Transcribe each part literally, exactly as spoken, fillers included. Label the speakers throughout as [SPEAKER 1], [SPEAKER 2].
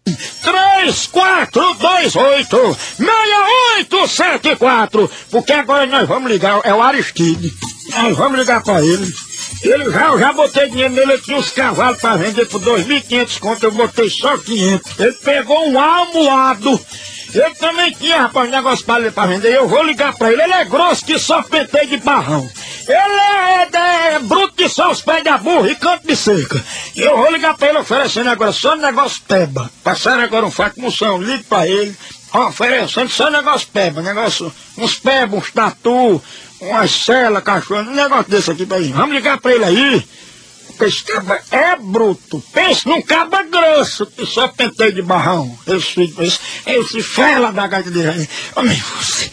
[SPEAKER 1] três quatro dois oito seis oito sete quatro, porque agora nós vamos ligar, é o Aristide. Nós vamos ligar pra ele. Ele já, eu já botei dinheiro nele, ele tinha uns cavalos pra vender por dois mil e quinhentos conto, eu botei só quinhentos. Ele pegou um almoado. Ele também tinha, rapaz, um negócio pra, pra vender. Eu vou ligar pra ele. Ele é grosso que só pentei de barrão. Ele é, é, é bruto que só os pés da burra e canto de seca. E eu vou ligar pra ele oferecendo agora só negócio peba. Passaram agora um faco moção, ligo pra ele. Oferecendo só negócio peba. Negócio, uns peba, uns tatu, umas cela, cachorro, um negócio desse aqui pra ele. Vamos ligar pra ele aí. Esse caba é bruto. Pense num caba grosso que só pentei de barrão. Esse, esse, esse fela da gaita de rainha. Homem, você.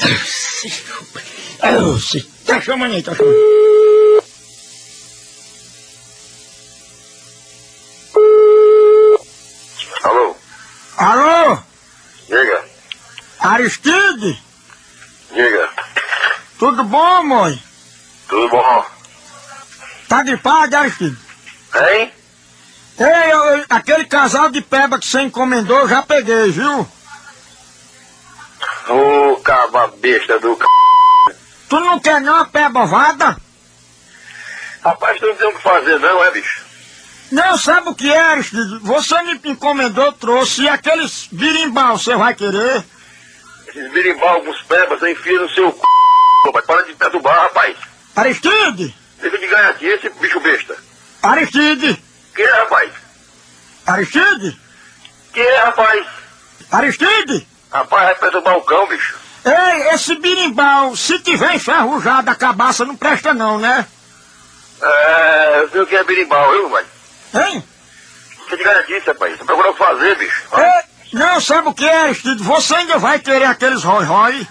[SPEAKER 1] Você. Tá chamando aí, tá chamando.
[SPEAKER 2] Alô?
[SPEAKER 1] Alô?
[SPEAKER 2] Diga.
[SPEAKER 1] Aristide?
[SPEAKER 2] Diga.
[SPEAKER 1] Tudo bom, mãe?
[SPEAKER 2] Tudo bom?
[SPEAKER 1] Tá gripado, Aristide?
[SPEAKER 2] Hein?
[SPEAKER 1] Ei, eu, eu, aquele casal de peba que você encomendou, eu já peguei, viu?
[SPEAKER 2] Ô, caba besta do c...
[SPEAKER 1] Tu não quer não a peba ovada?
[SPEAKER 2] Rapaz, tu não tem o que fazer não, é, bicho?
[SPEAKER 1] Não, sabe o que é, Aristide? Você me encomendou, trouxe, e aqueles birimbau você vai querer?
[SPEAKER 2] Esses birimbau com os pebas, você enfia no seu c... Rapaz, para de perturbar, rapaz.
[SPEAKER 1] Aristide?
[SPEAKER 2] Deixa de ganhar aqui, esse bicho besta.
[SPEAKER 1] Aristide?
[SPEAKER 2] Que é, rapaz?
[SPEAKER 1] Aristide?
[SPEAKER 2] Que é, rapaz?
[SPEAKER 1] Aristide?
[SPEAKER 2] Rapaz, vai perturbar o cão, bicho.
[SPEAKER 1] Ei, esse birimbau, se tiver enferrujado a cabaça, não presta não, né?
[SPEAKER 2] É, eu sei o que é birimbau, viu, rapaz?
[SPEAKER 1] Hein?
[SPEAKER 2] Deixa de ganhar aqui, rapaz. Você procurou fazer, bicho.
[SPEAKER 1] Ei, não, sabe o que é, Aristide? Você ainda vai querer aqueles rói-rói?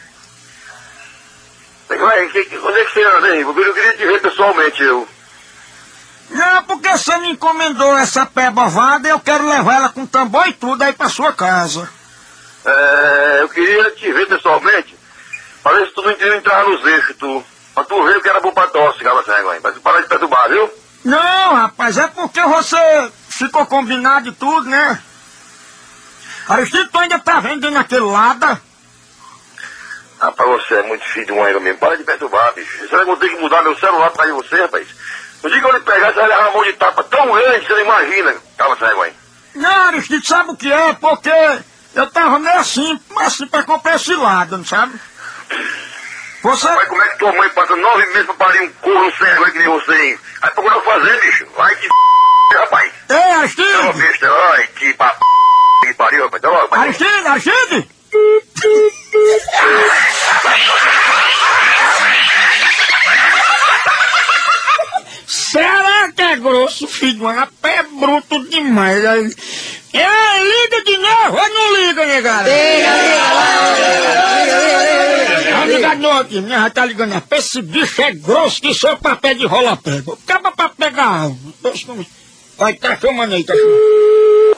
[SPEAKER 2] Vai, que, que, onde é que você anda, hein? Eu queria te ver pessoalmente, eu.
[SPEAKER 1] Não, porque você me encomendou essa peba ovada e eu quero levar ela com tambor e tudo aí pra sua casa.
[SPEAKER 2] É, eu queria te ver pessoalmente, pra ver se tu não entrar nos eixos, tu. Pra tu ver que era bom pra tosse, cara, assim, pra tu parar de perturbar, viu?
[SPEAKER 1] Não, rapaz, é porque você ficou combinado e tudo, né? Aristide, tu ainda tá vendendo aquele lado?
[SPEAKER 2] Rapaz, você é muito filho de um ego mesmo. Para de perturbar, bicho. Você vai ter que mudar meu celular pra de você, rapaz. No dia que eu lhe pegar, você vai levar uma mão de tapa tão grande, você não imagina. Calma, sai, mãe.
[SPEAKER 1] Não, Aristide, sabe o que é? Porque eu tava meio assim, assim pra comprar esse lado, não sabe? Você...
[SPEAKER 2] Rapaz, como é que tua mãe passa nove meses pra parir um corno cego aí que nem você, hein? Vai procurar fazer, bicho. Vai que f... rapaz.
[SPEAKER 1] Ei, Aristide!
[SPEAKER 2] Não, besta. Ai, que pa... que pariu, rapaz. Tá logo, rapaz.
[SPEAKER 1] Aristide, Aristide! Será que é grosso, filho? Mas é bruto demais. É, liga de novo ou não liga, negada? Liga, liga, liga. Tá ligado não aqui, né? Já tá ligando. Esse bicho é grosso que só papel de rola pega. Acaba pra pegar. Vai, tá chamando aí, tá chamando.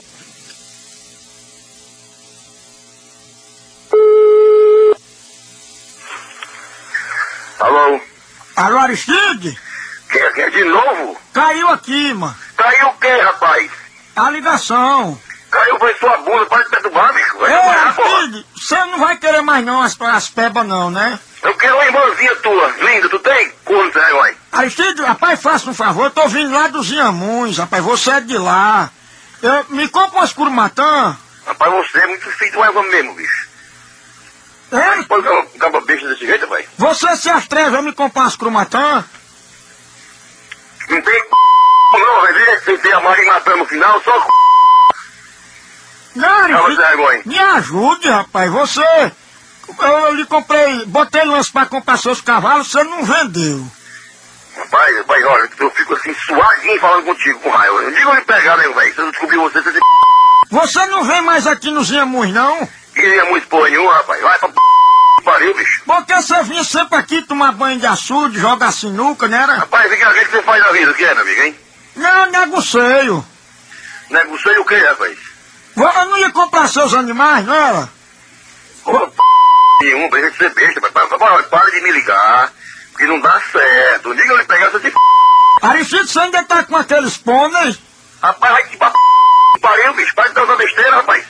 [SPEAKER 2] Alô?
[SPEAKER 1] Alô, Aristide?
[SPEAKER 2] Quem, quem, de novo?
[SPEAKER 1] Caiu aqui, mano.
[SPEAKER 2] Caiu o quê, rapaz?
[SPEAKER 1] A ligação.
[SPEAKER 2] Caiu, foi sua bunda, para de perturbar, bicho. Vai
[SPEAKER 1] Ei,
[SPEAKER 2] trabalhar, porra.
[SPEAKER 1] Aristide, você não vai querer mais não as, as pebas não, né?
[SPEAKER 2] Eu quero uma irmãzinha tua, linda, tu tem? Corno, você vai.
[SPEAKER 1] Aristide, rapaz, faça um favor, eu tô vindo lá dos Inhamuns, rapaz, você é de lá. Eu, me compra umas curumatã.
[SPEAKER 2] Rapaz, você é muito feito um égua mesmo, bicho.
[SPEAKER 1] É?
[SPEAKER 2] Pode um cabo besta desse jeito, rapaz?
[SPEAKER 1] Você se atreve a me comprar umas curumatã?
[SPEAKER 2] Não tem c... não, vai ver? Sem ter a margem matando no final, só c...
[SPEAKER 1] Não, Aristide,
[SPEAKER 2] vergonha.
[SPEAKER 1] me ajude, rapaz, você... Eu, eu lhe comprei, botei lance pra comprar seus cavalos, você não vendeu.
[SPEAKER 2] Rapaz, rapaz, olha, eu fico assim suadinho falando contigo com raiva. Eu digo me pegar, né, velho? Se eu descobrir você, você...
[SPEAKER 1] Você não vem mais aqui nos Inhamuns, não?
[SPEAKER 2] Queria muito porra nenhuma, rapaz. Vai pra p... pariu, bicho.
[SPEAKER 1] Porque você vinha sempre aqui tomar banho de açude, jogar sinuca, né? Era?
[SPEAKER 2] Rapaz, o que, que você faz na vida? O que é, meu amigo, hein?
[SPEAKER 1] Não, negocio.
[SPEAKER 2] Negociei o que, rapaz?
[SPEAKER 1] Eu não ia comprar seus animais, não era?
[SPEAKER 2] Porra, p... nenhuma, pra gente ser besta, rapaz. Para, para de me ligar, porque não dá certo. Diga eu lhe pegar, você se p...
[SPEAKER 1] Aristide, você ainda tá com aqueles pôneis?
[SPEAKER 2] Rapaz, vai que pra p... pariu, bicho. Para de dar essa besteira, rapaz.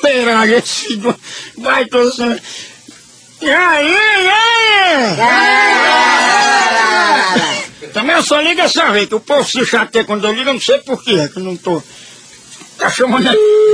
[SPEAKER 1] peralha, esse filho vai torcer. E aí, e aí? Também eu só ligo essa vez, que o povo se chateia quando eu ligo, eu não sei por que é que eu não tô... Tá chamando...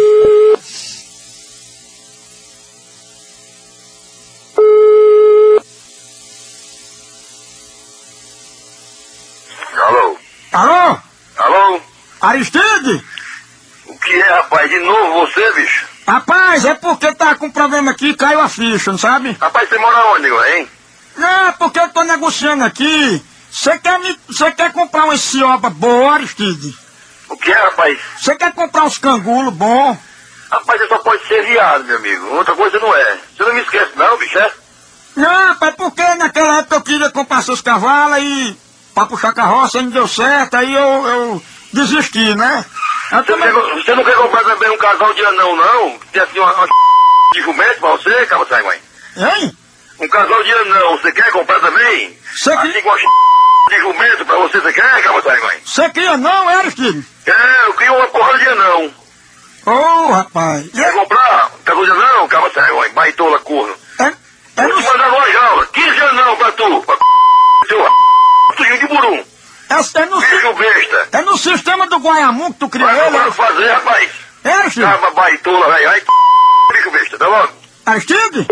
[SPEAKER 2] Alô?
[SPEAKER 1] Alô?
[SPEAKER 2] Alô?
[SPEAKER 1] Aristide?
[SPEAKER 2] O que é, rapaz? De novo você, bicho?
[SPEAKER 1] Rapaz, é porque tá com problema aqui, caiu a ficha, não sabe?
[SPEAKER 2] Rapaz, você mora onde, hein?
[SPEAKER 1] Não, porque eu tô negociando aqui. Você quer me... Você quer comprar uma cioba boa, Aristide?
[SPEAKER 2] O que é, rapaz?
[SPEAKER 1] Você quer comprar uns cangulos bons?
[SPEAKER 2] Rapaz, você só pode ser viado, meu amigo. Outra coisa não é. Você não me esquece não, bicho, é?
[SPEAKER 1] Não, rapaz, porque naquela época eu queria comprar seus cavalos e... Pra puxar carroça, não deu certo, aí eu, eu desisti, né? Eu
[SPEAKER 2] Você,
[SPEAKER 1] também...
[SPEAKER 2] não quer, você não quer comprar também um casal de anão, não? Tem assim uma, uma de jumento pra você, Cabo Sai, mãe?
[SPEAKER 1] Hein?
[SPEAKER 2] Um casal de anão, você quer comprar também?
[SPEAKER 1] Você
[SPEAKER 2] Assim
[SPEAKER 1] que...
[SPEAKER 2] com uma de jumento pra você, você quer, Cabo Sai, mãe?
[SPEAKER 1] Você queria não, Aristide?
[SPEAKER 2] É, eu queria uma porra de anão.
[SPEAKER 1] Ô, oh, rapaz...
[SPEAKER 2] Quer comprar? Casal de anão, Cabo Sai, mãe? Baitola, corno.
[SPEAKER 1] É... É
[SPEAKER 2] Vou
[SPEAKER 1] no...
[SPEAKER 2] te mandar uma jaula, quinze anão pra tu, pra seu tujinho de burum.
[SPEAKER 1] É, é, no...
[SPEAKER 2] Bicho besta.
[SPEAKER 1] é no sistema do Guaiamu que tu criou
[SPEAKER 2] Vai
[SPEAKER 1] ele...
[SPEAKER 2] agora fazer, rapaz.
[SPEAKER 1] É, Aristide?
[SPEAKER 2] Caba baitola, velho. Ai, bicho besta, tá logo?
[SPEAKER 1] Aristide?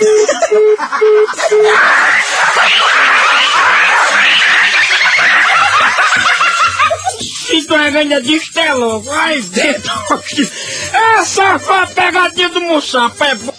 [SPEAKER 1] Fica uma ganha de estelão, vai dentro. Essa foi a pegadinha do Moçampa, é